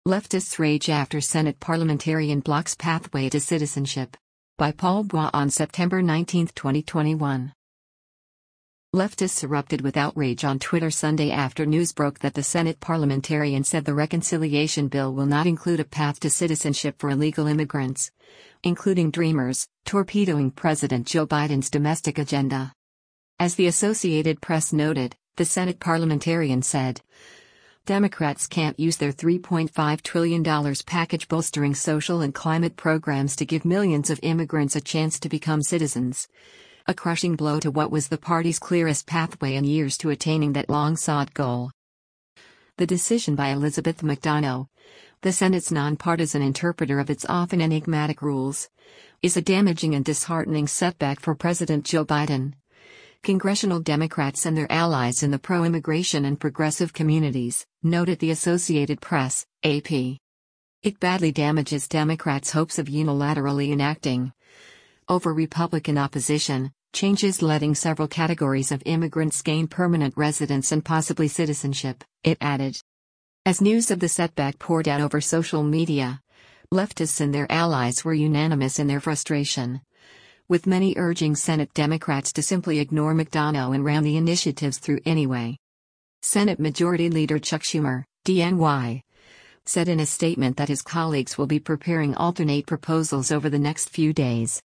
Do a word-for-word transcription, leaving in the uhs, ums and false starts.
Leftists rage after Senate parliamentarian blocks pathway to citizenship. By Paul Bois on September nineteenth, twenty twenty-one. Leftists erupted with outrage on Twitter Sunday after news broke that the Senate parliamentarian said the reconciliation bill will not include a path to citizenship for illegal immigrants, including Dreamers, torpedoing President Joe Biden's domestic agenda. As the Associated Press noted, the Senate parliamentarian said, Democrats can't use their three point five trillion dollars package bolstering social and climate programs to give millions of immigrants a chance to become citizens. A crushing blow to what was the party's clearest pathway in years to attaining that long-sought goal. The decision by Elizabeth McDonough, the Senate's nonpartisan interpreter of its often enigmatic rules, is a damaging and disheartening setback for President Joe Biden. Congressional Democrats and their allies in the pro-immigration and progressive communities, noted the Associated Press, A P. It badly damages Democrats' hopes of unilaterally enacting, over Republican opposition, changes letting several categories of immigrants gain permanent residence and possibly citizenship, it added. As news of the setback poured out over social media, leftists and their allies were unanimous in their frustration, with many urging Senate Democrats to simply ignore McDonough and ram the initiatives through anyway. Senate Majority Leader Chuck Schumer, D N Y, said in a statement that his colleagues will be preparing alternate proposals over the next few days.